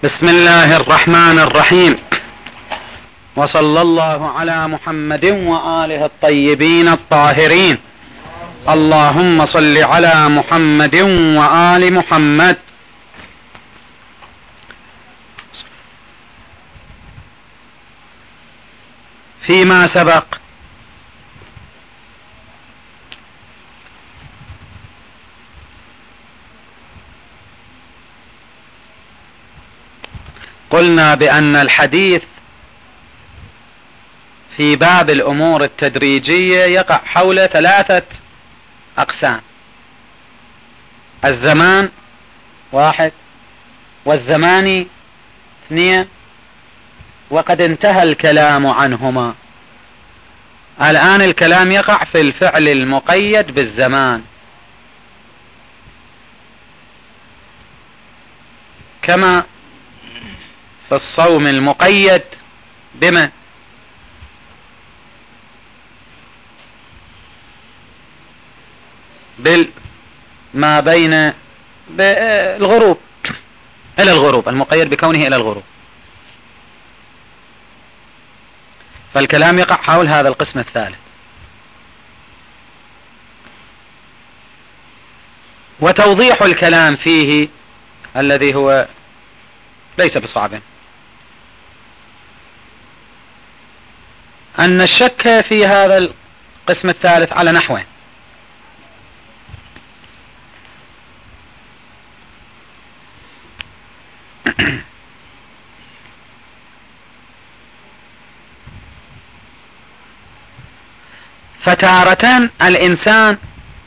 بسم الله الرحمن الرحيم، وصلى الله على محمد وآله الطيبين الطاهرين. اللهم صل على محمد وآل محمد. فيما سبق قلنا بأن الحديث في باب الأمور التدريجية يقع حول 3 أقسام: الزمان 1، والزمان 2، وقد انتهى الكلام عنهما. الآن الكلام يقع في الفعل المقيد بالزمان، كما في الصوم المقيد بما ما بين الغروب إلى الغروب، المقيد بكونه إلى الغروب. فالكلام يقع حول هذا القسم الثالث. وتوضيح الكلام فيه الذي هو ليس بصعب، أن الشك في هذا القسم الثالث على نحوين: فتارة الإنسان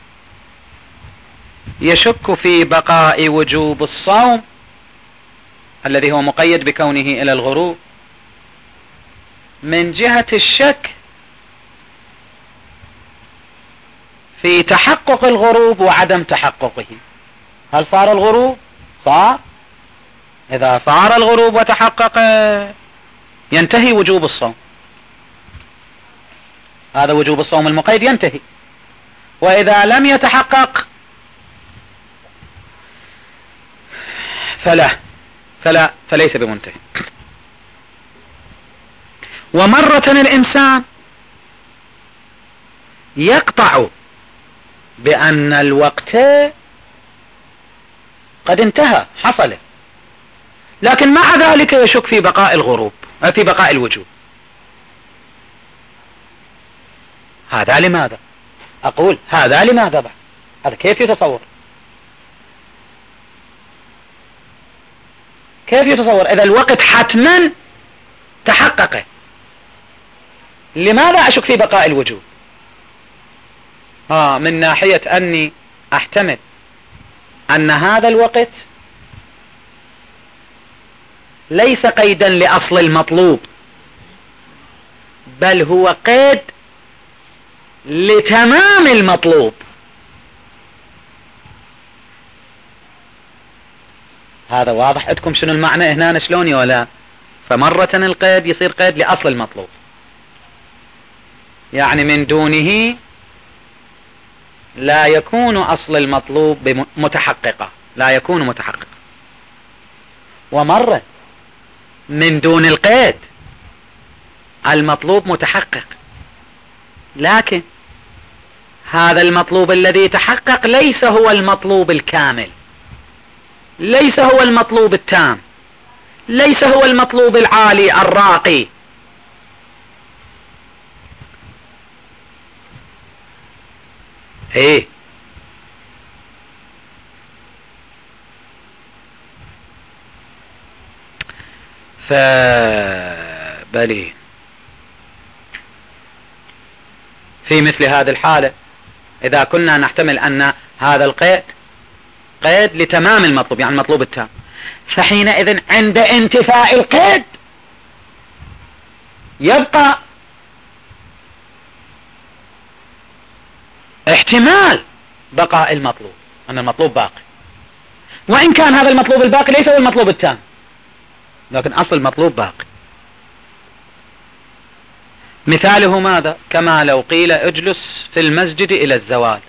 يشك في بقاء وجوب الصوم الذي هو مقيد بكونه إلى الغروب من جهة الشك في تحقق الغروب وعدم تحققه. هل صار الغروب؟ صار. إذا صار الغروب وتحقق ينتهي وجوب الصوم، هذا وجوب الصوم المقيد ينتهي. وإذا لم يتحقق فليس بمنتهي. ومرة الإنسان يقطع بأن الوقت قد انتهى، حصل، لكن مع ذلك يشك في بقاء الغروب، في بقاء الوجوب. هذا لماذا؟ أقول هذا لماذا بعد؟ هذا كيف يتصور؟ كيف يتصور إذا الوقت حتما تحقق؟ لماذا أشك في بقاء الوجوب؟ من ناحية أني أحتمل أن هذا الوقت ليس قيدا لأصل المطلوب، بل هو قيد لتمام المطلوب. هذا واضح عندكم شنو المعنى هنا شلون ولا؟ فمرة القيد يصير قيد لأصل المطلوب، يعني من دونه لا يكون أصل المطلوب متحققة، لا يكون متحققا. ومرة من دون القيد المطلوب متحقق، لكن هذا المطلوب الذي تحقق ليس هو المطلوب الكامل، ليس هو المطلوب التام، ليس هو المطلوب العالي الراقي. ايه فبلي في مثل هذه الحالة إذا كنا نحتمل أن هذا القيد قيد لتمام المطلوب، يعني المطلوب التام، فحينئذ عند انتفاء القيد يبقى احتمال بقاء المطلوب، أن المطلوب باقي، وإن كان هذا المطلوب الباقي ليس هو المطلوب التام، لكن أصل المطلوب باقي. مثاله ماذا؟ كما لو قيل اجلس في المسجد إلى الزوال.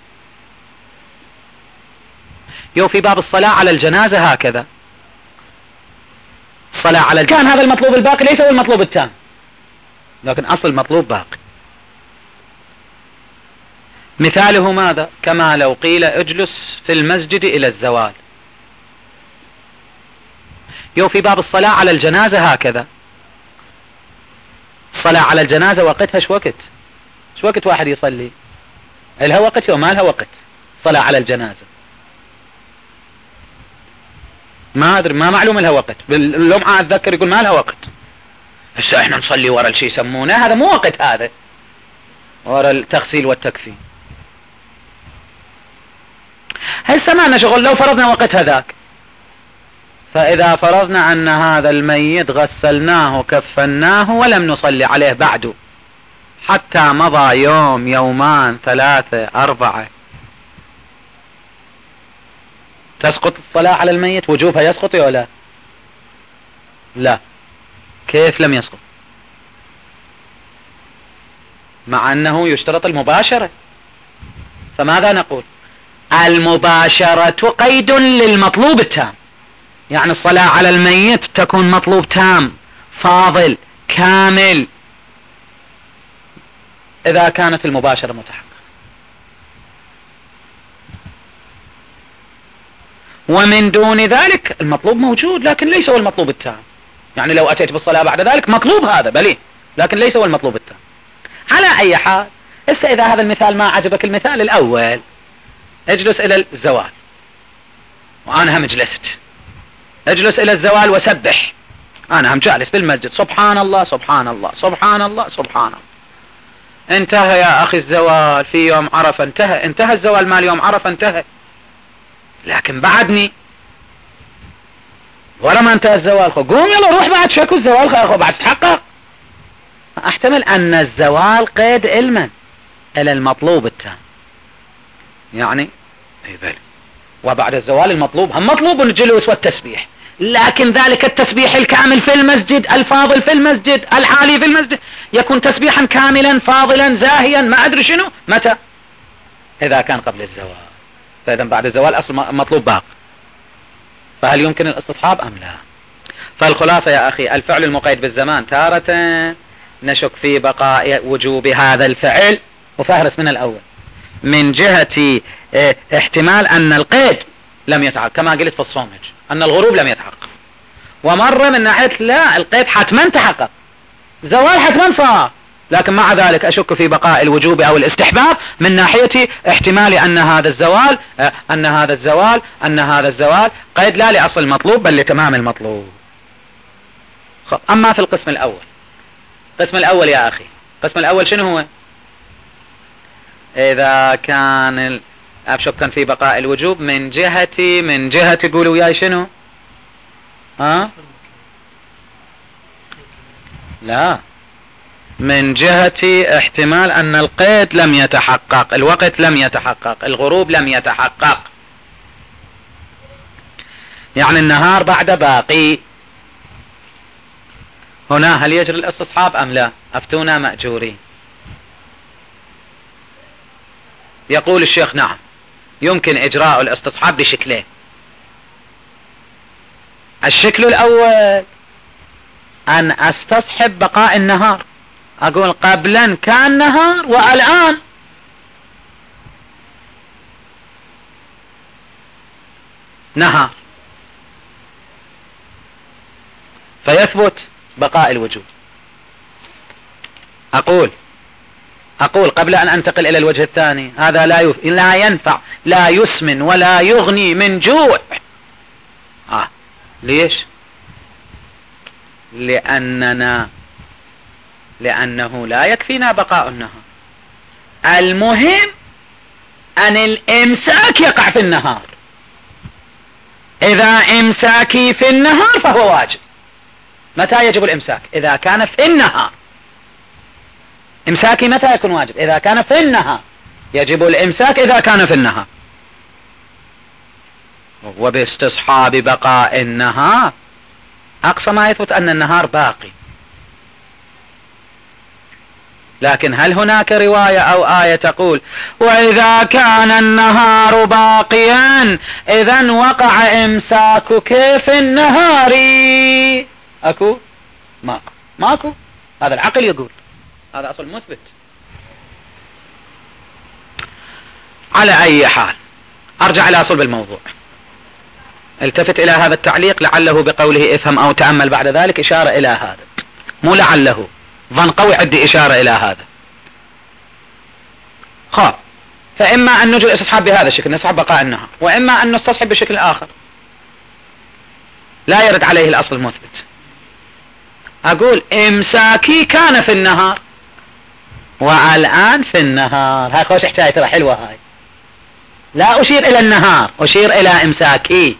في باب الصلاة على الجنازة هكذا، الصلاة على كان هذا المطلوب الباقي ليس هو المطلوب التام، لكن أصل المطلوب باقي. مثاله ماذا؟ كما لو قيل اجلس في المسجد إلى الزوال. في باب الصلاة على الجنازة هكذا، الصلاة على الجنازة وقتها شو وقت واحد يصلي؟ لها وقت وما لها وقت صلاة على الجنازة؟ ما أدري، ما معلوم لها وقت. باللمعة أتذكر يقول ما لها وقت. هسه احنا نصلي ورا الشيء يسمونه، هذا مو وقت، هذا ورا التغسيل والتكفين. هسه ما لنا شغل. لو فرضنا وقت هذاك، فإذا فرضنا أن هذا الميت غسلناه كفناه ولم نصلي عليه بعد، حتى مضى يوم يومان 3 4، تسقط الصلاة على الميت؟ وجوبها يسقط ولا لا؟ كيف لم يسقط؟ مع أنه يشترط المباشرة. فماذا نقول؟ المباشرة قيد للمطلوب التام، يعني الصلاة على الميت تكون مطلوب تام فاضل كامل إذا كانت المباشرة متحققة. ومن دون ذلك المطلوب موجود لكن ليس هو المطلوب التام. يعني لو أتيت بالصلاة بعد ذلك مطلوب هذا بلي، لكن ليس هو المطلوب التام. على أي حال، إذا هذا المثال ما عجبك، المثال الأول اجلس إلى الزوال، وأنا هم جلست. اجلس إلى الزوال وسبح، أنا هم جالس بالمسجد، سبحان الله سبحان الله سبحان الله سبحان الله. انتهى يا أخي الزوال في يوم عرفة، انتهى الزوال مال يوم عرفة، انتهى. لكن بعدني ولا ما انتهى الزوال، قوم يلا روح بعد شكو الزوال بعد تحقق. احتمل أن الزوال قيد علما إلى المطلوب التام، يعني بل وبعد الزوال المطلوب هم مطلوب الجلوس والتسبيح، لكن ذلك التسبيح الكامل في المسجد، الفاضل في المسجد، العالي في المسجد، يكون تسبيحا كاملا فاضلا زاهيا ما أدري شنو. متى؟ إذا كان قبل الزوال. فإذا بعد الزوال أصل مطلوب باق، فهل يمكن الاستصحاب أم لا؟ فالخلاصة يا أخي، الفعل المقيد بالزمان تارة نشك في بقاء وجوب هذا الفعل، وفهرس من الأول من جهة احتمال أن القيد لم يتحقق، كما قلت في الصومج أن الغروب لم يتحقق، ومرة من ناحية لا، القيد حتما تحقق، زوال حتما صار، لكن مع ذلك أشك في بقاء الوجوب أو الاستحباب من ناحية احتمال أن هذا الزوال قيد لا لأصل المطلوب بل لتمام المطلوب. أما في القسم الأول يا أخي، القسم الأول شنو هو؟ إذا كان أشك في بقاء الوجوب من جهة قولوا وياي شنو؟ لا، من جهة احتمال أن القيد لم يتحقق، الوقت لم يتحقق، الغروب لم يتحقق، يعني النهار بعد باقي. هنا هل يجري الاستصحاب أم لا؟ أفتونا مأجورين. يقول الشيخ نعم، يمكن إجراء الاستصحاب بشكلين. الشكل الأول أن أستصحب بقاء النهار، أقول قبلا كان نهار والآن نهار، فيثبت بقاء الوجود. أقول قبل أن أنتقل إلى الوجه الثاني، هذا لا ينفع، لا يسمن ولا يغني من جوع. ليش؟ لأنه لا يكفينا بقاء النهار، المهم أن الإمساك يقع في النهار. إذا إمساكي في النهار فهو واجب. متى يجب الإمساك؟ إذا كان في النهار. إمساكي متى يكون واجب؟ إذا كان في النهار. يجب الإمساك إذا كان في النهار. وباستصحاب بقاء النهار أقصى ما يثبت أن النهار باقي. لكن هل هناك رواية أو آية تقول وإذا كان النهار باقيا إذن وقع إمساكك في النهار؟ اكو؟ ماكو. هذا العقل يقول، هذا اصل مثبت. على اي حال ارجع الى صلب الموضوع. التفت الى هذا التعليق، لعله بقوله افهم او تأمل بعد ذلك اشارة الى هذا، مو لعله، ظن قوي عندي اشارة الى هذا. فاما ان نجل استصحاب بهذا الشكل نسحب بقاء النهار، واما ان نستصحب بشكل اخر لا يرد عليه الاصل المثبت. اقول امساكي كان في النهار والان في النهار، هاي خوش حكاية ترى حلوة هاي. لا اشير الى النهار، اشير الى امساكي.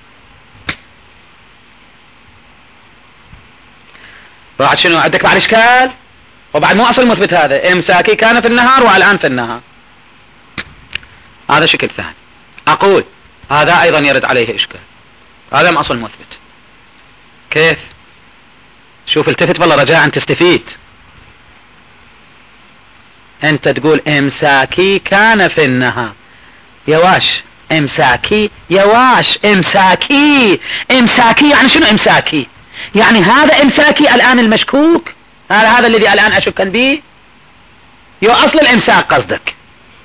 بعد شنو عندك بعد اشكال؟ وبعد مو اصل مثبت هذا، امساكي كان في النهار والان في النهار، هذا شكل ثاني. اقول هذا ايضا يرد عليه اشكال، هذا ما اصل مثبت. كيف؟ شوف التفت والله رجاء تستفيد. انت تقول امساكي كان في النهار، يواش امساكي، يواش امساكي يعني شنو امساكي؟ يعني هذا امساكي الان المشكوك، هذا الذي الان اشك به، اصل الامساك قصدك.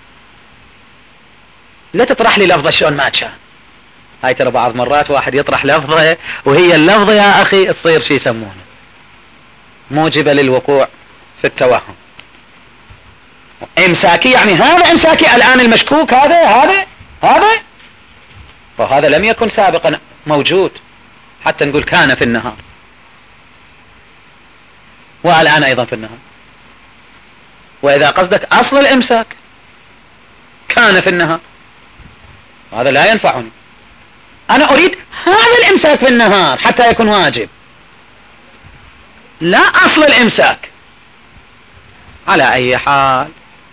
لا تطرح لي لفظة شلون ما كان. هاي ترى بعض مرات واحد يطرح لفظة وهي اللفظة يا اخي تصير شي يسمونه موجبة للوقوع في التوهم. امساكي يعني هذا امساكي الان المشكوك، هذا وهذا لم يكن سابقا موجود حتى نقول كان في النهار، والان ايضا في النهار. واذا قصدك اصل الامساك كان في النهار، هذا لا ينفعني. انا اريد هذا الامساك في النهار حتى يكون واجب، لا اصل الامساك. على اي حال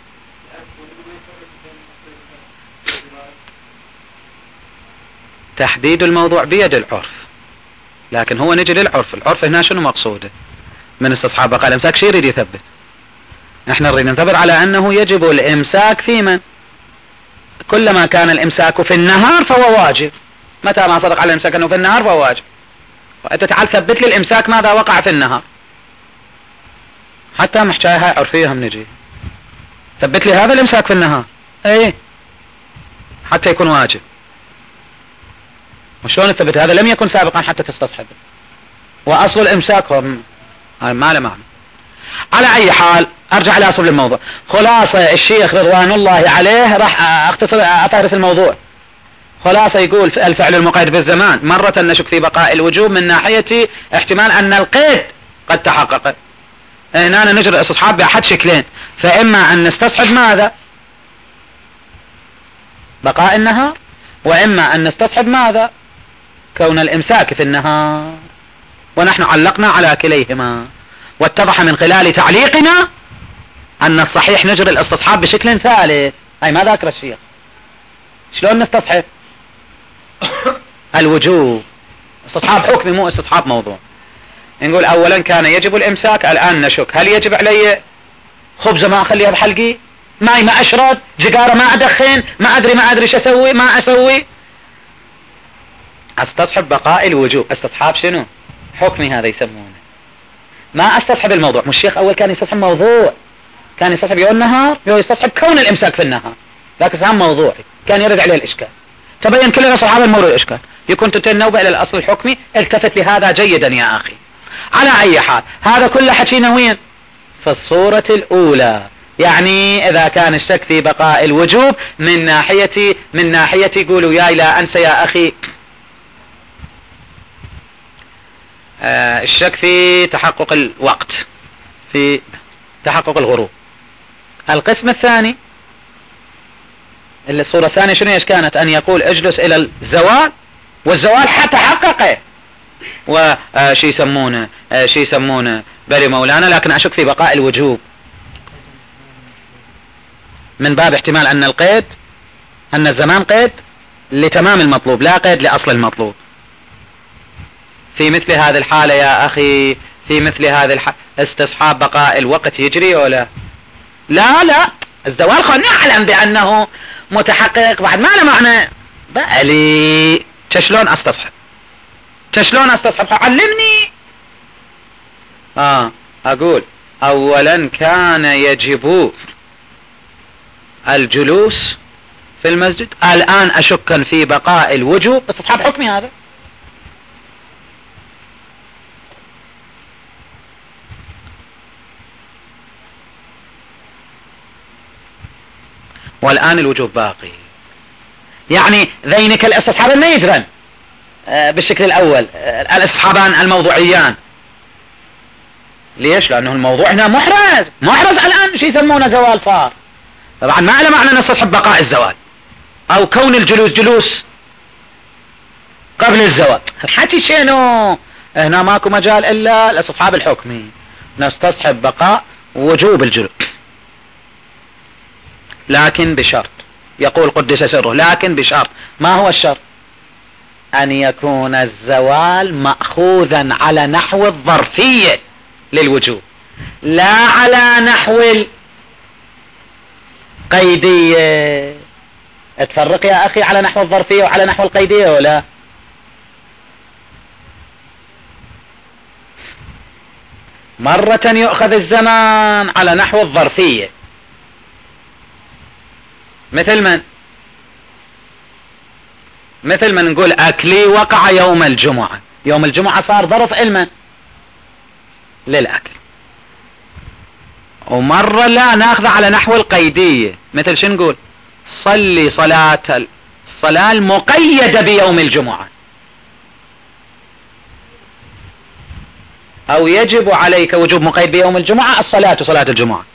تحديد الموضوع بيد العرف، لكن هو نجي للعرف. العرف هنا شنو مقصوده من استصحاب بقاء الامساك؟ شي يريد يثبت؟ احنا نريد نثبت على انه يجب الامساك في من؟ كلما كان الامساك في النهار فهو واجب، متى ما صدق على الامساك انه في النهار فهو واجب. وانت تعال ثبت لي الامساك ماذا وقع في النهار، حتى محشاية هاي عرفية هم نجي ثبت لي هذا الامساك في النهار ايه حتى يكون واجب. وشلون تثبت هذا لم يكن سابقا حتى تستصحبه، واصل الامساك هو ما له معنى. على اي حال ارجع الى اصل الموضوع. خلاصة الشيخ رضوان الله عليه راح اختصر افهرس الموضوع. خلاصة يقول الفعل المقيد بالزمان مرة نشك في بقاء الوجوب من ناحية احتمال ان القيد قد تحقق. هنا نجري استصحاب باحد شكلين، فاما ان نستصحب ماذا؟ بقاء النهار، واما ان نستصحب ماذا؟ كون الامساك في النهار. ونحن علقنا على كليهما، واتضح من خلال تعليقنا ان الصحيح نجري الاستصحاب بشكل ثالث. اي ما ذاكر الشيخ شلون نستصحب الوجوب؟ استصحاب حكمي مو استصحاب موضوع. نقول اولا كان يجب الامساك، الان نشك هل يجب علي خبزة ما اخليها بحلقي، ماي ما اشرب، سيجارة ما ادخن، ما ادري شو اسوي، ما اسوي. استصحب بقاء الوجوب. استصحاب شنو؟ حكمي هذا يسمونه، ما استصحب الموضوع. مش الشيخ اول كان يستصحب موضوع، كان يستصحب يوم النهار، يستصحب كون الامساك في النهار، ذاك استصحاب موضوعي كان يرد عليه الاشكال. تبين كل اصحاب الموضوع الاشكال، يكون تتنوب الى الاصل الحكمي. التفت لهذا جيدا يا اخي. على اي حال هذا كله حكينا وين؟ في الصورة الاولى، يعني اذا كان الشك في بقاء الوجوب من ناحية قولوا ياي لا انسى يا اخي الشك في تحقق الوقت، في تحقق الغروب. القسم الثاني اللي الصورة الثانية شنو ايش كانت؟ ان يقول اجلس الى الزوال، والزوال حتى حققه وشي يسمونه بلي مولانا، لكن اشك في بقاء الوجوب من باب احتمال ان القيد، ان الزمان قيد لتمام المطلوب لا قيد لاصل المطلوب. في مثل هذه الحالة يا اخي، في مثل هذه الحالة استصحاب بقاء الوقت يجري ولا لا؟ الزوال خلنا نعلم بانه متحقق بعد ما له معنى. بقى لي شلون استصحب؟ علمني. أقول أولا كان يجب الجلوس في المسجد، الآن أشك في بقاء الوجوب، استصحاب حكمي هذا. والآن الوجوب باقي، يعني ذينك الاستصحابان ما يجرن بالشكل الأول، الاستصحابان الموضوعيان. ليش؟ لأنه الموضوع هنا محرز الآن شو يسمونه زوال صار، طبعا ما له معنى نستصحب بقاء الزوال أو كون الجلوس جلوس قبل الزوال. الحكي شنو؟ هنا ماكو مجال إلا الاستصحاب الحكمي، نستصحب بقاء وجوب الجلوس، لكن بشرط، يقول قدس سره، لكن بشرط. ما هو الشرط؟ أن يكون الزوال مأخوذا على نحو الظرفية للوجوب، لا على نحو القيدية. اتفرق يا أخي على نحو الظرفية وعلى نحو القيدية ولا؟ مرة يؤخذ الزمان على نحو الظرفية، مثل من نقول أكلي وقع يوم الجمعة، يوم الجمعة صار ظرف علما للأكل. ومرة لا ناخذ على نحو القيدية، مثل شو نقول؟ صلي الصلاة المقيدة بيوم الجمعة، أو يجب عليك وجوب مقيد بيوم الجمعة الصلاة صلاة الجمعة.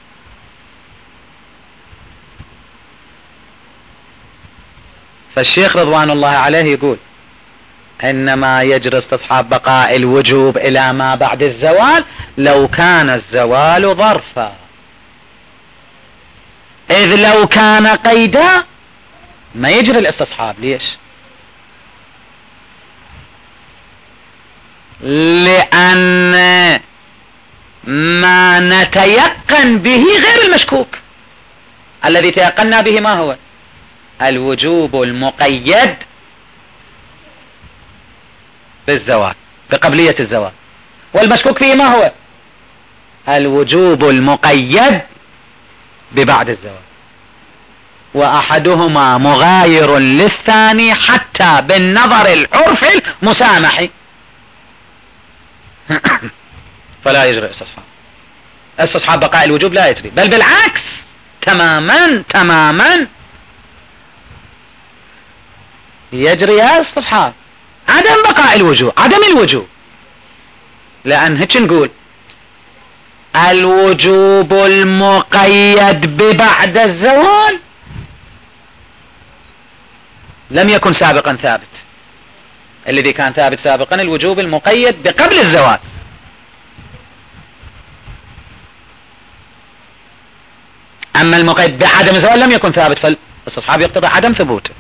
فالشيخ رضوان الله عليه يقول إنما يجري استصحاب بقاء الوجوب إلى ما بعد الزوال لو كان الزوال ظرفا، إذ لو كان قيدا ما يجري الاستصحاب. ليش؟ لأن ما نتيقن به غير المشكوك. الذي تيقنا به ما هو؟ الوجوب المقيد بالزوال، بقبلية الزوال. والمشكوك فيه ما هو؟ الوجوب المقيد ببعد الزوال، وأحدهما مغاير للثاني حتى بالنظر العرفي المسامحي. فلا يجري استصحاب بقاء الوجوب، لا يجري، بل بالعكس تماما يجري استصحاب عدم بقاء الوجوب، عدم الوجوب. لأن هيك نقول الوجوب المقيد ببعد الزوال لم يكن سابقا ثابت. الذي كان ثابت سابقا الوجوب المقيد بقبل الزوال. أما المقيد بعدم الزوال لم يكن ثابت، فالاستصحاب يقتضي عدم ثبوته.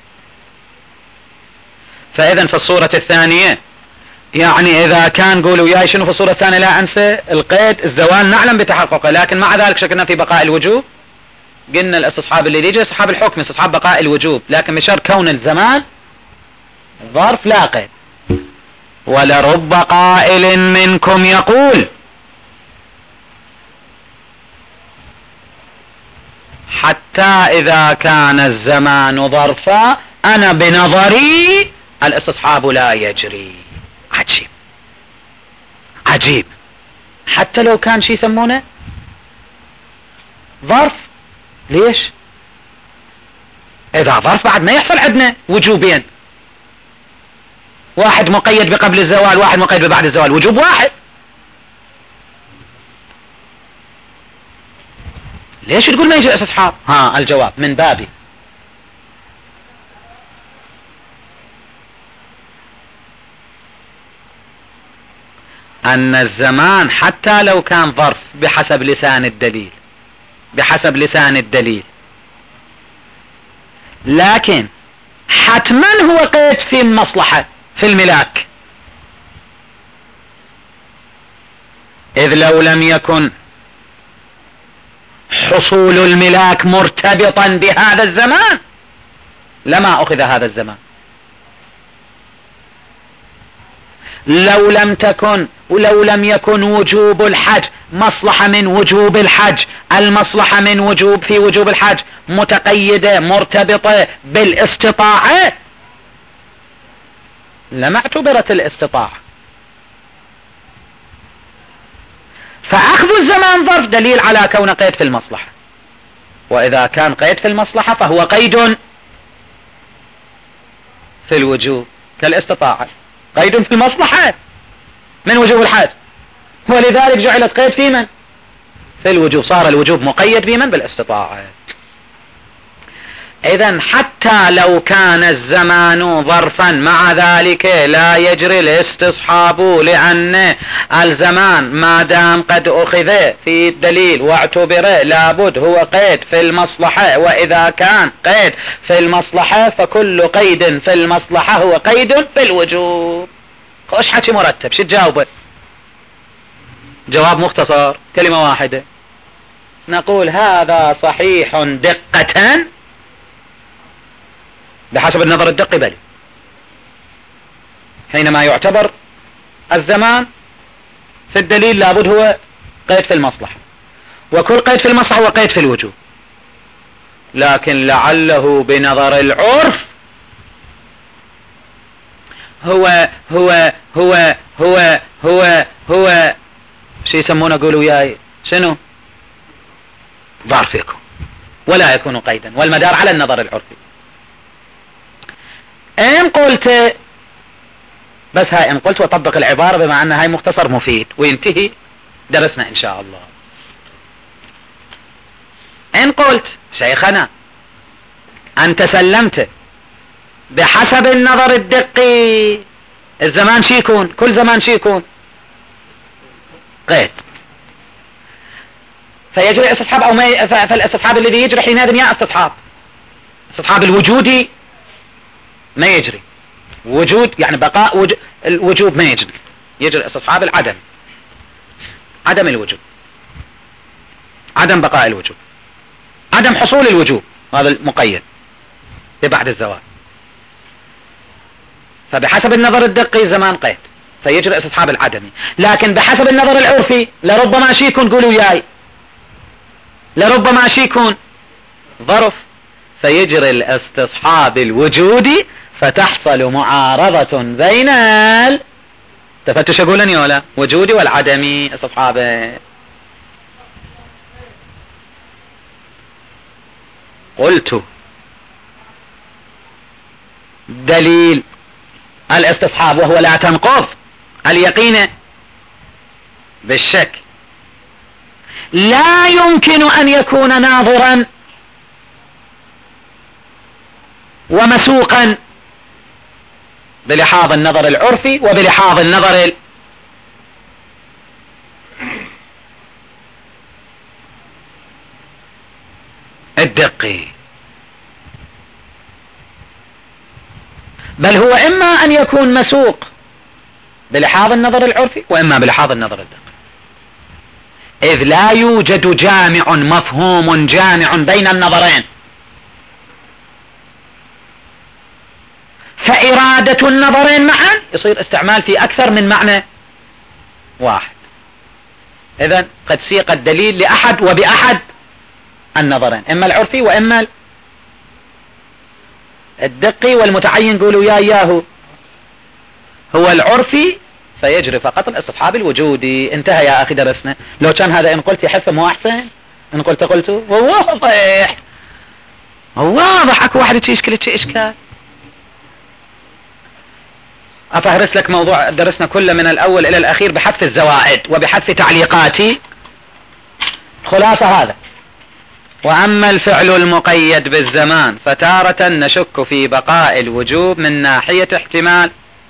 فإذا في الصورة الثانية، يعني إذا كان قولوا ياي شنو في الصورة الثانية، لا أنسى القيد الزوال نعلم بتحققه، لكن مع ذلك شكلنا في بقاء الوجوب. قلنا الاستصحاب اللي يجي استصحاب الحكم، استصحاب بقاء الوجوب، لكن بشرط كون الزمان ظرف لا قيد. ولرب قائل منكم يقول حتى إذا كان الزمان ظرفا أنا بنظري الاستصحاب لا يجري. عجيب، حتى لو كان شي يسمونه ظرف. ليش؟ إذا ظرف بعد ما يحصل عندنا وجوبين، واحد مقيد بقبل الزوال، واحد مقيد ببعد الزوال، وجوب واحد. ليش تقول ما يجي استصحاب؟ الجواب من بابي أن الزمان حتى لو كان ظرف بحسب لسان الدليل، لكن حتما هو قيد في المصلحة في الملاك، إذ لو لم يكن حصول الملاك مرتبطا بهذا الزمان لما أخذ هذا الزمان. لو لم يكن وجوب الحج مصلحة من وجوب الحج، المصلحة في وجوب الحج متقيدة مرتبطة بالاستطاعة، لما اعتبرت الاستطاعة. فأخذ الزمان ظرف دليل على كون قيد في المصلحة، وإذا كان قيد في المصلحة فهو قيد في الوجوب كالاستطاعة، قيد في المصلحة من وجوب الحج، ولذلك جعلت قيد في من؟ في الوجوب، صار الوجوب مقيد بمن؟ بالاستطاعة. إذن حتى لو كان الزمان ظرفا مع ذلك لا يجري الاستصحاب، لأن الزمان ما دام قد أخذ في الدليل واعتبر لابد هو قيد في المصلحة، وإذا كان قيد في المصلحة فكل قيد في المصلحة هو قيد في الوجوب. خوش حكي مرتب، شو تجاوبه؟ جواب مختصر كلمة واحدة، نقول هذا صحيح دقة بحسب النظر الدقي، بل حينما يعتبر الزمان في الدليل لابد هو قيد في المصلحة، وكل قيد في المصلحة هو قيد في الوجوب، لكن لعله بنظر العرف هو شو يسمونه، قولوا وياي شنو؟ ظرف يكون ولا يكون قيدا، والمدار على النظر العرفي. ان قلت بس هاي ان قلت وطبق العبارة بما ان هاي مختصر مفيد وينتهي درسنا ان شاء الله. ان قلت شيخنا انت سلمت بحسب النظر الدقي الزمان شي يكون، كل زمان شي يكون قيد، فيجري استصحاب او ما، فالاستصحاب الذي يجري حينئذ يا استصحاب الوجودي ما يجري، وجود يعني بقاء الوجوب ما يجري، يجري استصحاب العدم، عدم الوجوب، عدم بقاء الوجوب، عدم حصول الوجوب، هذا المقيد بعد الزوال. فبحسب النظر الدقي زمان قيد فيجري استصحاب العدمي، لكن بحسب النظر العرفي لربما شي يكون، قولوا وياي، لربما شي يكون ظرف فيجري الاستصحاب الوجودي، فتحصل معارضة بين تفتش اقولني ولا وجودي والعدمي استصحابه. قلت دليل الاستصحاب وهو لا تنقض اليقين بالشك لا يمكن ان يكون ناظرا ومسوقا بلحاظ النظر العرفي وبلحاظ النظر الدقي، بل هو اما ان يكون مسوق بلحاظ النظر العرفي واما بلحاظ النظر الدقي، اذ لا يوجد جامع مفهوم جامع بين النظرين، فإرادة النظرين معا يصير استعمال في أكثر من معنى واحد. إذن قد سيق الدليل لأحد وبأحد النظرين، إما العرفي وإما الدقي، والمتعين قولوا يا إياه هو العرفي فيجري فقط الاستصحاب الوجودي. انتهى يا أخي درسنا. لو كان هذا إن قلت يحفه مو أحسن، إن قلت واضح واضح، أكو واحد يشكل إشكال. أفهرس لك موضوع درسنا كله من الأول إلى الأخير بحذف الزوائد وبحذف تعليقاتي. خلاصة هذا. وأما الفعل المقيد بالزمان فتارة نشك في بقاء الوجوب من ناحية احتمال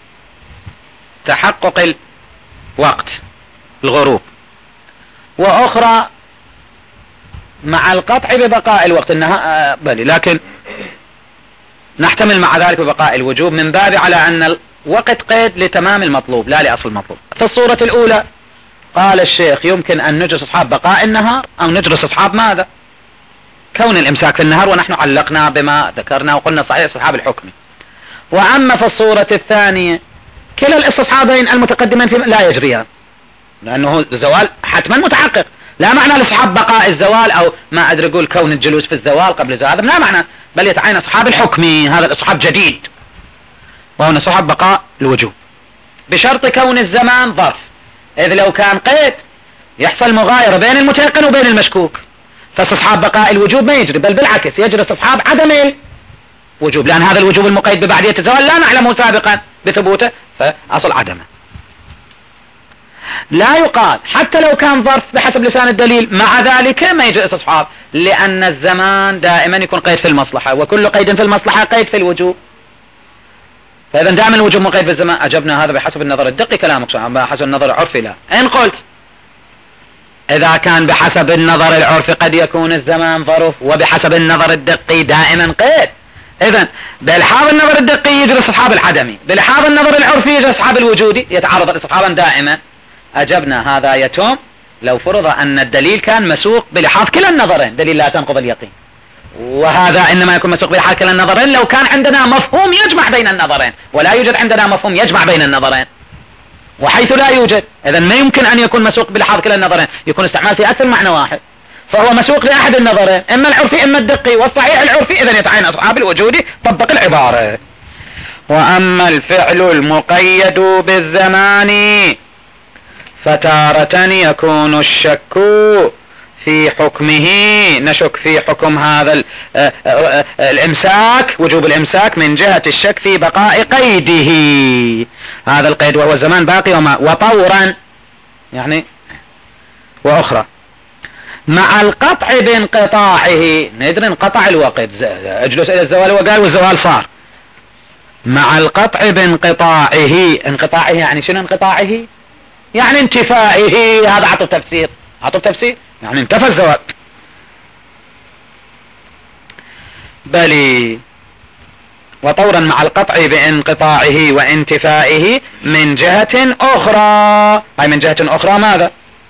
تحقق الوقت الغروب، وأخرى مع القطع ببقاء الوقت إنها بلي، لكن نحتمل مع ذلك ببقاء الوجوب من باب على أن الوقت قيد لتمام المطلوب لا لأصل المطلوب. في الصورة الأولى قال الشيخ يمكن أن ندرس أصحاب بقاء النهار أو ندرس أصحاب ماذا؟ كون الإمساك في النهار، ونحن علقنا بما ذكرنا وقلنا صحيح أصحاب الحكم. وأما في الصورة الثانية كلا الاستصحابين المتقدمين لا يجريان، لأنه الزوال حتما متحقق. لا معنى لاستصحاب بقاء الزوال أو ما أدري أقول كون الجلوس في الزوال قبل الزوال، هذا لا معنى، بل يتعين استصحاب الحكمي، هذا الاستصحاب جديد وهو استصحاب بقاء الوجوب بشرط كون الزمان ظرف. إذ لو كان قيد يحصل مغايرة بين المتيقن وبين المشكوك، فاستصحاب بقاء الوجوب ما يجري، بل بالعكس يجري استصحاب عدم الوجوب، لأن هذا الوجوب المقيد ببعدية الزوال لا نعلمه سابقا بثبوته، فأصل عدمه. لا يقال حتى لو كان ظرف بحسب لسان الدليل مع ذلك ما يجري استصحاب، لأن الزمان دائما يكون قيد في المصلحة، وكل قيد في المصلحة قيد في الوجوب، فإذا دائما الوجوب مقيد بالزمان. أجبنا هذا بحسب النظر الدقي كلامك، بحسب النظر العرفي لا. إن قلت إذا كان بحسب النظر العرفي قد يكون الزمان ظرف، وبحسب النظر الدقي دائما قيد، إذن بلحاظ النظر الدقي يجري استصحاب العدمي، بلحاظ النظر العرفي يجري استصحاب الوجودي، يتعارض الاستصحابا دائما. أجبنا هذا يتم لو فرض أن الدليل كان مسوق بلحاظ كلا النظرين، دليل لا تنقض اليقين، وهذا إنما يكون مسوق بلحاظ كلا النظرين لو كان عندنا مفهوم يجمع بين النظرين، ولا يوجد عندنا مفهوم يجمع بين النظرين، وحيث لا يوجد إذن ما يمكن أن يكون مسوق بلحاظ كلا النظرين، يكون استعمال في أكثر معنى واحد، فهو مسوق لأحد النظرين، إما العرفي إما الدقي، والصحيح العرفي، إذن يتعين أصحاب الوجود طبق العبارة. وأما الفعل المقيد بالزمان فتارة يكون الشك في حكمه، نشك في حكم هذا الإمساك، وجوب الإمساك من جهة الشك في بقاء قيده، هذا القيد وهو الزمان باقي وطورا يعني وأخرى، مع القطع بانقطاعه، ندري انقطع الوقت، اجلس الى الزوال وقال والزوال صار، مع القطع بانقطاعه، انقطاعه يعني شنو انقطاعه؟ يعني انتفائه، هذا عطف تفسير، عطف تفسير يعني انتفى الزوال. بل وطورا مع القطع بانقطاعه وانتفائه من جهة اخرى، اي من جهة اخرى ماذا؟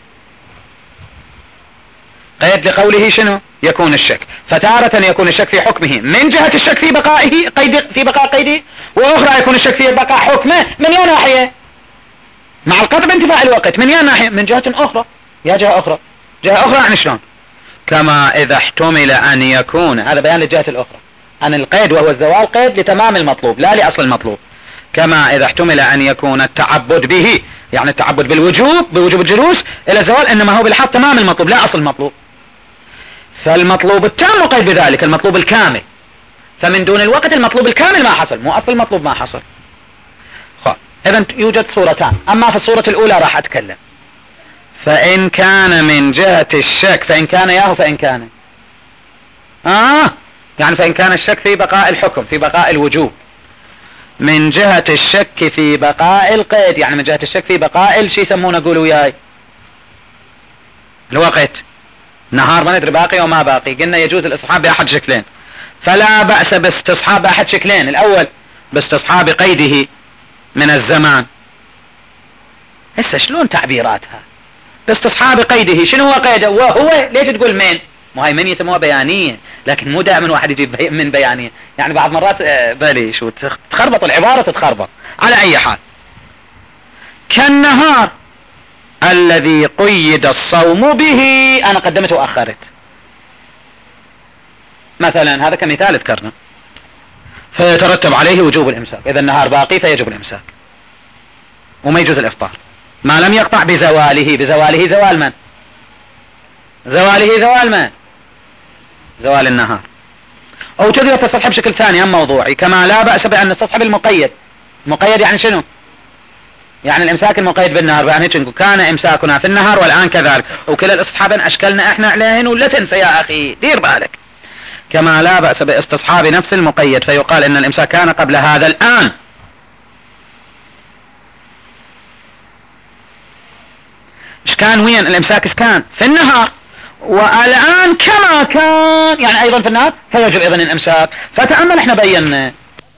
قيد لقوله شنو؟ يكون الشك، فتارة يكون الشك في حكمه من جهة الشك في بقائه في بقاء قيده، واخرى يكون الشك في بقاء حكمه من يا ناحية، مع القطع بانتفاء الوقت من يا ناحية، من جهة اخرى، يا جهة اخرى، جهة اخرى يعني شلون؟ كما اذا احتمل ان يكون، هذا بيان للجهة الاخرى، ان القيد وهو الزوال قيد لتمام المطلوب لا لاصل المطلوب، كما اذا احتمل ان يكون التعبد به، يعني التعبد بالوجوب بوجوب الجلوس الى الزوال، انما هو بالحق تمام المطلوب لا اصل المطلوب، فالمطلوب التام مقيد بذلك، المطلوب الكامل، فمن دون الوقت المطلوب الكامل ما حصل، مو اصل المطلوب ما حصل. اذا يوجد صورتان، اما في الصورة الاولى راح اتكلم. فان كان من جهة الشك، فان كان ياهو فان كان يعني فان كان الشك في بقاء الحكم في بقاء الوجوب، من جهة الشك في بقاء القيد، يعني من جهة الشك في بقاء شي يسمونه قولوا وياي الوقت، نهار ما ندري باقي وما باقي، قلنا يجوز الاستصحاب باحد شكلين، فلا بأس باستصحاب باحد شكلين، الاول باستصحاب قيده من الزمان، هسه شلون تعبيراتها؟ باستصحاب قيده، شنو هو قيده؟ وهو ليش تقول من؟ مو هاي من يسموها بيانية، لكن مو دائما واحد يجيب من بيانية، يعني بعض مرات بالي شو تخربط العبارة، تتخربط. على اي حال، كالنهار الذي قيد الصوم به، انا قدمت واخرت مثلا، هذا كمثال ذكرنا، فيترتب عليه وجوب الامساك، اذا النهار باقي فيجب الامساك وما يجوز الافطار ما لم يقطع بزواله، بزواله زوال من؟ زواله زوال من؟ زوال النهار. او تقدر تستصحب بشكل ثاني هم موضوعي، كما لا بأس بأن نستصحب المقيد، مقيد يعني شنو؟ يعني الامساك المقيد بالنهار، يعني كان امساكنا في النهار والان كذلك، وكلا الاستصحابين اشكلنا احنا عليهن، ولا تنسى يا اخي دير بالك. كما لا بأس باستصحاب نفس المقيد، فيقال ان الامساك كان قبل هذا الان، ايش كان وين الامساك؟ ايش كان في النهار، والان كما كان يعني ايضا في النهار، فيجب ايضا الامساك. فتأمل احنا بينا،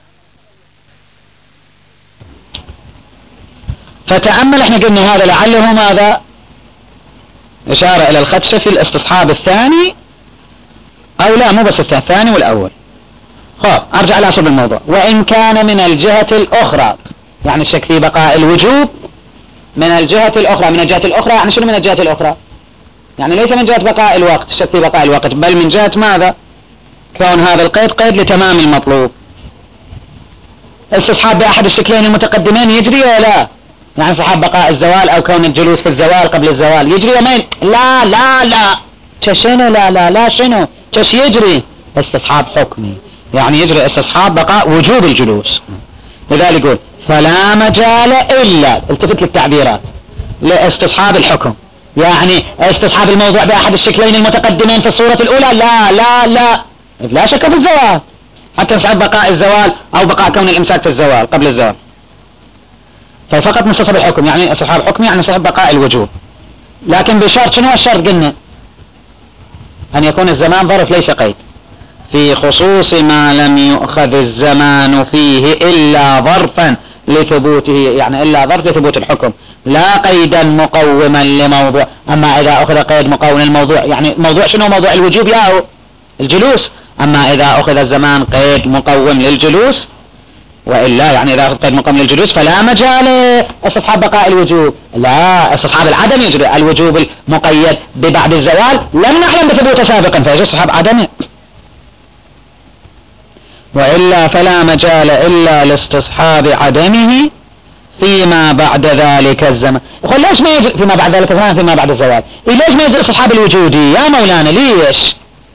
فتأمل احنا قلنا هذا لعله ماذا؟ اشارة الى الخدشة في الاستصحاب الثاني، او لا مو بس الثاني والاول. خب ارجع لاصل الموضوع. وان كان من الجهة الاخرى، يعني الشك في بقاء الوجوب من الجهة الأخرى. من الجهة الأخرى يعني شنو من الجهة الأخرى؟ يعني ليس من جهة بقاء الوقت، الشك في بقاء الوقت، بل من جهة ماذا؟ كون هذا القيد قيد لتمام المطلوب. استصحاب بأحد الشكلين المتقدمين يجري ولا لا؟ يعني استصحاب بقاء الزوال أو كون الجلوس في الزوال قبل الزوال يجري وما لا لا لا شنو لا لا لا شنو يجري؟ استصحاب حكمي، يعني يجري استصحاب بقاء وجوب الجلوس. لذلك يقول فلا مجال إلا، التفت للتعبيرات، لاستصحاب الحكم، يعني استصحاب الموضوع بأحد الشكلين المتقدمين في الصورة الأولى لا لا لا لا شك في الزوال، حتى نسحب بقاء الزوال أو بقاء كون الإمساك في الزوال قبل الزوال. ففقط مستصحب الحكم، يعني استصحاب حكم يعني استصحاب بقاء الوجوب، لكن بشرط. شنو الشرط؟ قلنا أن يكون الزمان ظرف ليس قيد، في خصوص ما لم يؤخذ الزمان فيه إلا ظرفا لثبوته، يعني إلا ظرف لثبوت الحكم، لا قيدا مقوما لموضوع. أما إذا أخذ قيد مقوم الموضوع، يعني موضوع شنو؟ موضوع الوجوب يا الجلوس. أما إذا أخذ الزمان قيد مقوم للجلوس وإلا، يعني إذا أخذ قيد مقوم للجلوس فلا مجال استصحاب بقاء الوجوب، لا استصحاب العدم يجري. الوجوب المقيد ببعد الزوال لم نعلم بثبوته سابقا فيجري استصحاب عدمه، وإلا فلا مجال إلا لاستصحاب عدمه فيما بعد ذلك الزمان. يقول ليش ما يجري فيما بعد ذلك الزمان فيما بعد الزوال؟ ليش ما يجري استصحاب الوجودي يا مولانا؟ ليش؟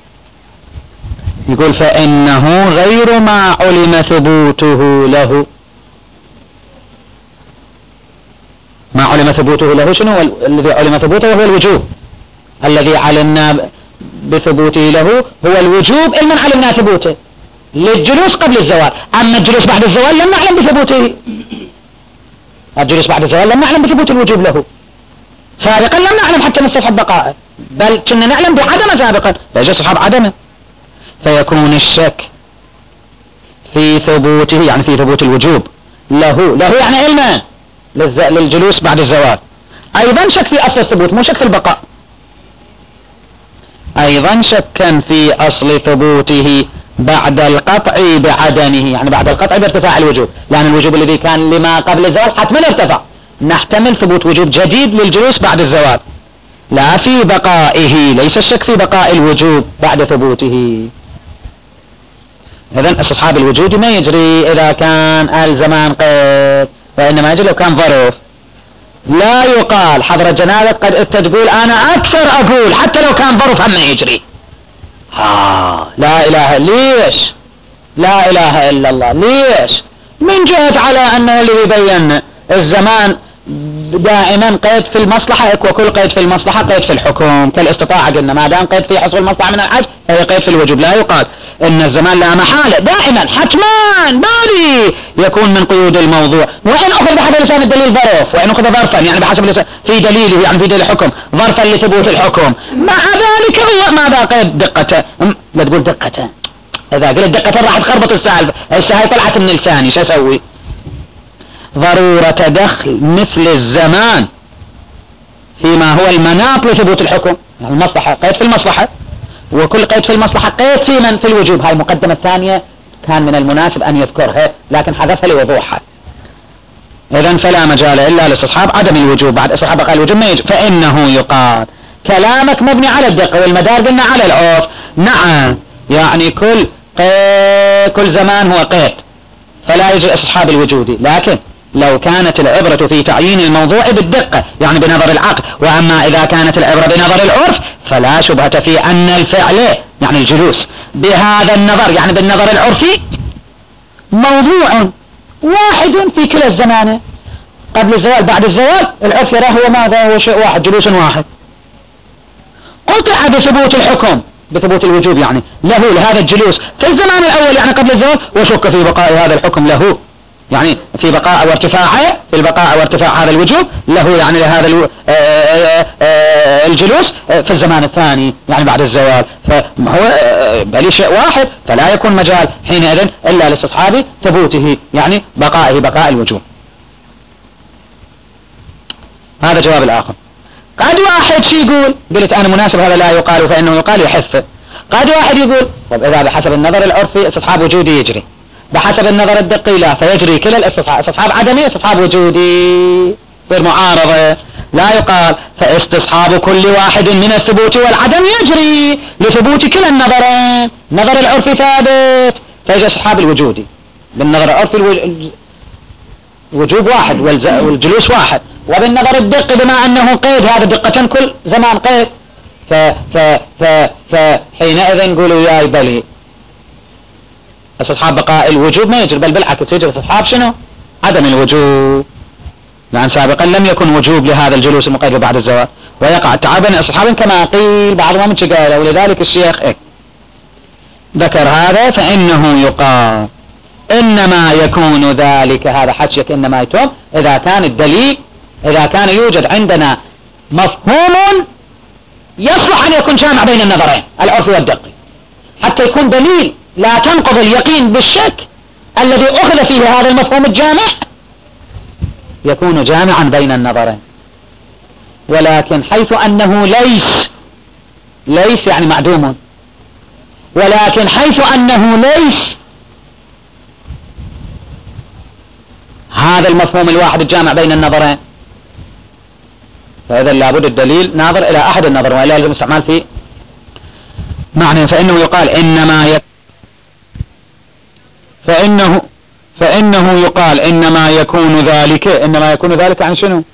يقول فإنه غير ما علم ثبوته له. ما علم ثبوته له شنو؟ الذي علم ثبوته هو الوجوب، الذي علمنا بثبوته له هو الوجوب إن من علمنا ثبوته للجلوس قبل الزوال. أما الجلوس بعد الزوال لم نعلم بثبوته، الجلوس بعد الزوال لم نعلم بثبوت الوجوب له سابقا، لم نعلم حتى نستصحب بقائه، بل كنا نعلم بعدمه سابقا فيجي استصحاب عدمه. فيكون الشك في ثبوته، يعني في ثبوت الوجوب له يعني علما للجلوس بعد الزوال، أيضا شك في أصل الثبوت مو شك في البقاء، أيضا شكا في أصل ثبوته بعد القطع بعدمه، يعني بعد القطع بارتفاع الوجوب، لأن الوجوب الذي كان لما قبل الزوال حتما ارتفع، نحتمل ثبوت وجوب جديد للجلوس بعد الزوال، لا في بقائه، ليس الشك في بقاء الوجوب بعد ثبوته. إذن استصحاب الوجود ما يجري إذا كان الزمان قيد، وإنما يجري لو كان ظرف. لا يقال حضر الجنازة قد تقول أنا أكثر أقول حتى لو كان ظرف هم يجري. لا إله، ليش؟ لا إله إلا الله. ليش؟ من جهة على أنه اللي يبين الزمان دائما قيد في المصلحة، وكل قيد في المصلحة قيد في الحكم كالاستطاعة. قلنا ما دام قيد في حصول المصلحة من الحج فهي قيد في الوجوب. لا يقال ان الزمان لا محالة دائما حتما باري يكون من قيود الموضوع، وإن أخذ بحسب لسان الدليل ظرف، وإن أخذ ظرفا يعني بحسب لسان في دليله، يعني في دليل الحكم ظرفا لثبوت الحكم، مع ذلك هو ماذا قيد دقته. لا تقول دقته، إذا قلت دقته راح تخربط السهل طلعت من لساني، شو أسوي؟ ضرورة دخل مثل الزمان فيما هو المناط لثبوت الحكم، يعني المصلحة قيد في المصلحة، وكل قيد في المصلحة قيد في من في الوجوب. هاي المقدمة الثانية كان من المناسب أن يذكرها لكن حذفها لوضوحها. إذن فلا مجال إلا لاستصحاب عدم الوجوب بعد استصحاب بقاء الوجوب ما يجب. فإنه يقال كلامك مبني على الدقة والمدار قلنا على العرف. نعم، يعني كل زمان هو قيد فلا يجب استصحاب الوجود، لكن لو كانت العبرة في تعيين الموضوع بالدقة يعني بنظر العقل، وأما إذا كانت العبرة بنظر العرف فلا شبهة في أن الفعل يعني الجلوس بهذا النظر يعني بالنظر العرفي موضوع واحد في كلا الزمان، قبل الزوال بعد الزوال العرف يراه هو ماذا؟ هو شيء واحد، جلوس واحد. قطع بثبوت الحكم بثبوت الوجوب يعني له لهذا الجلوس في الزمان الأول يعني قبل الزوال، وشك في بقاء هذا الحكم له يعني في بقاء وارتفاعه، في البقاء وارتفاع هذا الوجوب له يعني لهذا الجلوس في الزمان الثاني يعني بعد الزوال، فهو بل شيء واحد فلا يكون مجال حينئذ إلا لاستصحاب ثبوته يعني بقائه بقاء الوجوب. هذا جواب الآخر. قد واحد شي يقول، قلت أنا مناسب هذا لا يقال فإنه يقال يحفه. قد واحد يقول طب إذا بحسب النظر العرفي استصحاب وجودي يجري، بحسب النظر الدقي لا، فيجري كلا الاستصحاب، استصحاب عدمي استصحاب وجودي، تصير معارضة. لا يقال فاستصحاب كل واحد من الثبوت والعدم يجري لثبوت كلا النظرين، نظر العرفي ثابت فيجري استصحاب الوجودي، بالنظر العرفي الوجوب واحد والجلوس واحد، وبالنظر الدقي بما انه قيد هذا دقة كل زمان قيد، فحينئذ نقولوا يا بلي استصحاب بقاء الوجوب ما يجري، بل بالعكس يجري استصحاب شنو؟ عدم الوجوب، لأن سابقا لم يكن وجوب لهذا الجلوس المقيد بعد الزواج، ويقع التعاب بين الأصحاب كما قيل بعضهم من شقاله. ولذلك الشيخ ذكر هذا، فإنه يقال إنما يكون ذلك، هذا حدشك إنما يتم إذا كان الدليل، إذا كان يوجد عندنا مفهوم يصلح أن يكون جامع بين النظرين العرفي والدقي، حتى يكون دليل لا تنقض اليقين بالشك الذي أخذ فيه هذا المفهوم الجامع، يكون جامعا بين النظرين. ولكن حيث أنه ليس يعني معدوم، ولكن حيث أنه ليس هذا المفهوم الواحد الجامع بين النظرين، فإذا لابد الدليل ناظر إلى أحد النظر وإلا يلزم استعمال في معنى. فإنه يقال فإنه يقال إنما يكون ذلك عن شنو؟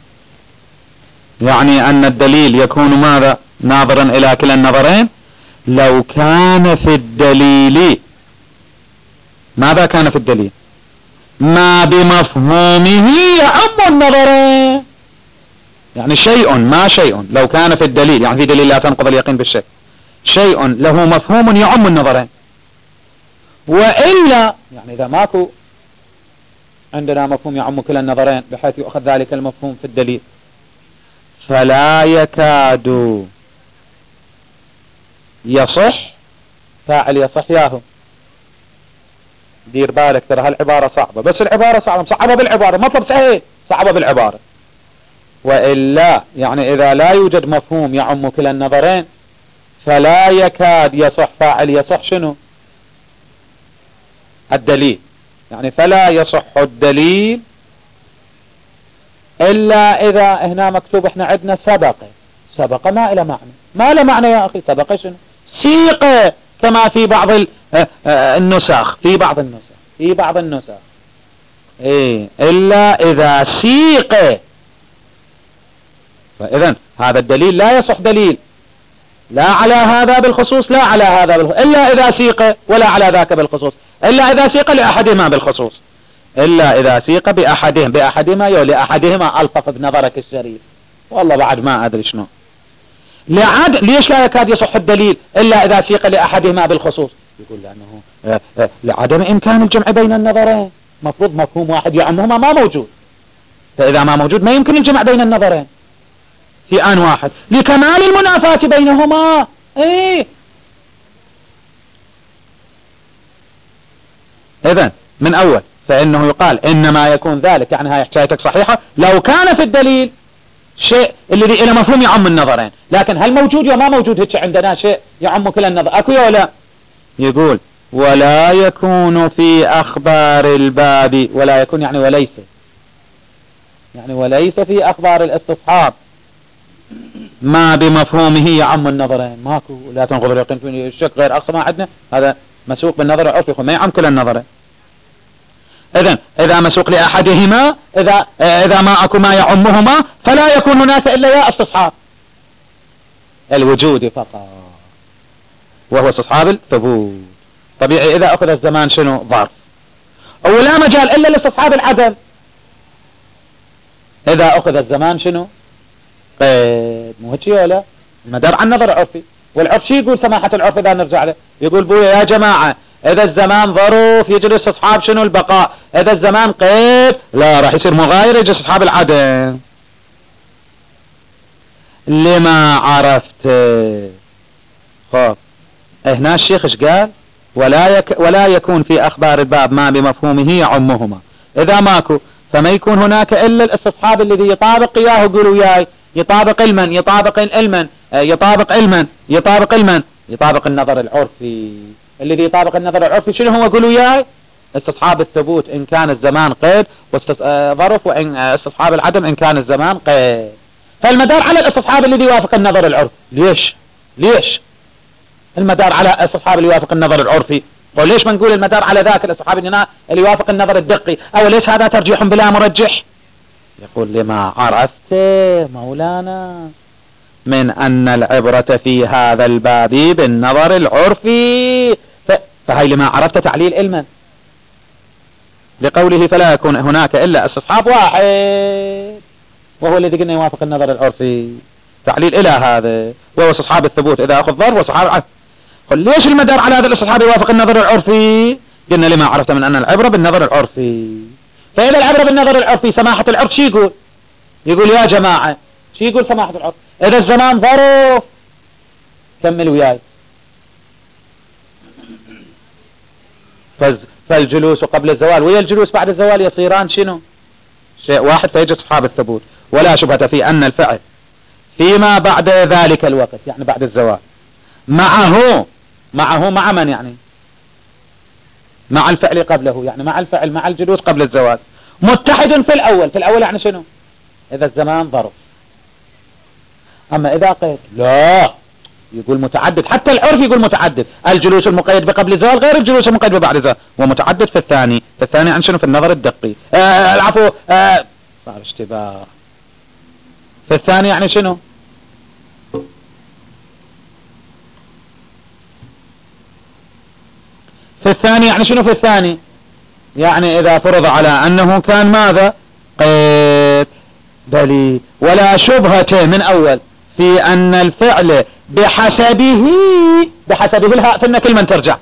يعني أن الدليل يكون ماذا؟ ناظرا إلى كلا النظرين. لو كان في الدليل، ماذا كان في الدليل؟ ما بمفهومه يعم النظرين، يعني شيء لو كان في الدليل، يعني في دليل لا تنقض اليقين بالشيء، شيء له مفهوم يعم النظرين. وإلا يعني إذا ماكو عندنا مفهوم يعم كلا النظرين بحيث يؤخذ ذلك المفهوم في الدليل، فلا يكاد يصح فاعل يصح ياهو. دير بالك ترى هالعبارة صعبة، بس العبارة صعبة، مصعبة بالعبارة، مطلب سهل صعبة بالعبارة. وإلا يعني إذا لا يوجد مفهوم يعم كلا النظرين فلا يكاد يصح فاعل يصح شنو؟ الدليل، يعني فلا يصح الدليل إلا إذا هنا مكتوب إحنا عندنا سبق ما إلى معنى، ما له معنى يا أخي، سبق شنو؟ سيق، كما في بعض النسخ، في بعض النسخ إلا إذا سيق. فإذن هذا الدليل لا يصح دليل لا على هذا بالخصوص لا على هذا إلا إذا سيق، ولا على ذاك بالخصوص إلا إذا سيق لأحدهما بالخصوص، إلا إذا سيق بأحدهما لأحدهما ألطف بنظرك الشريف، والله بعد ما أدري شنو ليش لا يكاد يصح الدليل إلا إذا سيق لأحدهما بالخصوص؟ يقول لأنه لعدم إمكان الجمع بين النظرين، مفروض مفهوم واحد يعمهما ما موجود، فإذا ما موجود ما يمكن الجمع بين النظرين في آن واحد لكمال المنافاة بينهما. إذن من أول فإنه يقال إنما يكون ذلك، يعني هاي حكايتك صحيحة لو كان في الدليل شيء الذي إلى مفهوم يعم النظرين، لكن هل موجود وما موجود هيك عندنا شيء يعم كل النظر؟ أكو ولا؟ يقول ولا يكون في أخبار الباب، ولا يكون يعني وليس في أخبار الاستصحاب ما بمفهومه يعم النظرين، ماكو لا تنقض اليقين في الشك غير أقصى ما عندنا، هذا مسوق بالنظر العرفي ما يعم كل النظرين. إذا مسوق لأحدهما إذا ما أكو ما يعمهما فلا يكون هناك إلا يا استصحاب الوجود فقط، وهو استصحاب الثبوت. طبيعي إذا أخذ الزمان شنو؟ ظرف، ولا مجال إلا لاستصحاب العدم. إذا أخذ الزمان شنو؟ قيد، مو هيك ولا؟ المدار عن النظر العرفي، والعرف شو يقول سماحة العرف إذا نرجع له؟ يقول بويا يا جماعة إذا الزمان ظروف يجري استصحاب شنو؟ البقاء. إذا الزمان قيد لا راح يصير مغاير يجري استصحاب العدم. لما عرفت خب هنا الشيخ ايش قال؟ ولا يكون في أخبار الباب ما بمفهومه يعمهما، إذا ماكو فما يكون هناك إلا الاستصحاب الذي يطابق إياه، قولوا وياي، يطابق يطابق النظر العرفي. الذي يطابق النظر العرفي شنو هو؟ قولوا وياي، استصحاب الثبوت إن كان الزمان قيد ظرف، وإن استصحاب العدم إن كان الزمان قيد. فالمدار على الاستصحاب الذي يوافق النظر العرفي. ليش المدار على الاستصحاب اللي يوافق النظر العرفي؟ وليش ما نقول المدار على ذاك الاستصحاب اللي يوافق النظر الدقي؟ أو ليش هذا ترجيح بلا مرجح؟ يقول لما عرفت مولانا من أن العبرة في هذا الباب بالنظر العرفي، فهي لما عرفت تعليل علما لقوله فلا يكون هناك إلا استصحاب واحد وهو الذي قلنا يوافق النظر العرفي، تعليل إلى هذا وهو استصحاب الثبوت إذا أخذ ظرف واستصحاب العدم. قل ليش المدار على هذا الاستصحاب يوافق النظر العرفي؟ قلنا لما عرفت من أن العبرة بالنظر العرفي. فإذا العبرة بالنظر العرفي سماحة العرف شي يقول يا جماعة شي يقول سماحة العرف؟ إذا الزمان ظرف كمل وياي، فالجلوس قبل الزوال ويا الجلوس بعد الزوال يصيران شنو؟ شيء واحد، فيجي اصحاب الثبوت. ولا شبهة في أن الفعل فيما بعد ذلك الوقت يعني بعد الزوال معه مع من يعني؟ مع الفعل قبله، يعني مع الفعل مع الجلوس قبل الزوال متحد في الأول يعني شنو؟ إذا الزمان ظرف. أما إذا قيد لا، يقول متعدد، حتى العرف يقول متعدد، الجلوس المقيد بقبل الزوال غير الجلوس المقيد ببعد الزوال، ومتعدد في الثاني عن شنو؟ في النظر الدقي. العفو صار اشتباه. في الثاني يعني شنو؟ في الثاني يعني شنو؟ في الثاني يعني إذا فرض على أنه كان ماذا؟ قيد بلي ولا شبهة من أول في أن الفعل بحسبه الهاء فإن كل من ترجع.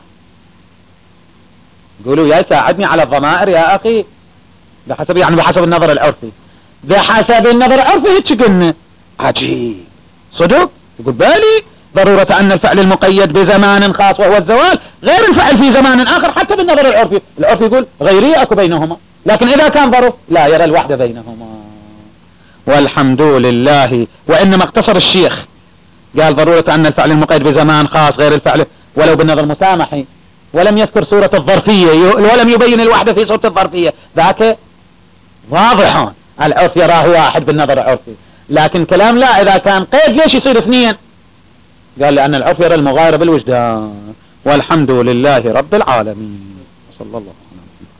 قولوا يا ساعدني على الضمائر يا أخي. بحسب يعني بحسب النظر العرفي، بحسب النظر العرفي هيك قلنا عجيب صدق. يقول بالي ضرورة أن الفعل المقيد بزمان خاص وهو الزوال غير الفعل في زمان آخر حتى بالنظر العرفي. العرف يقول غيري أكو بينهما، لكن إذا كان ظرف لا يرى الوحدة بينهما. والحمد لله. وإنما اقتصر الشيخ قال ضرورة أن الفعل المقيد بزمان خاص غير الفعل ولو بالنظر مسامحي، ولم يذكر صورة الظرفية ولم يبين الوحدة في صورة الظرفية. ذاك واضح العرف يراه واحد بالنظر العرفي، لكن كلام لا إذا كان قيد ليش يصير اثنين؟ قال لأن العرف يرى المغايرة بالوجدان. والحمد لله رب العالمين. صلى الله عليه وسلم.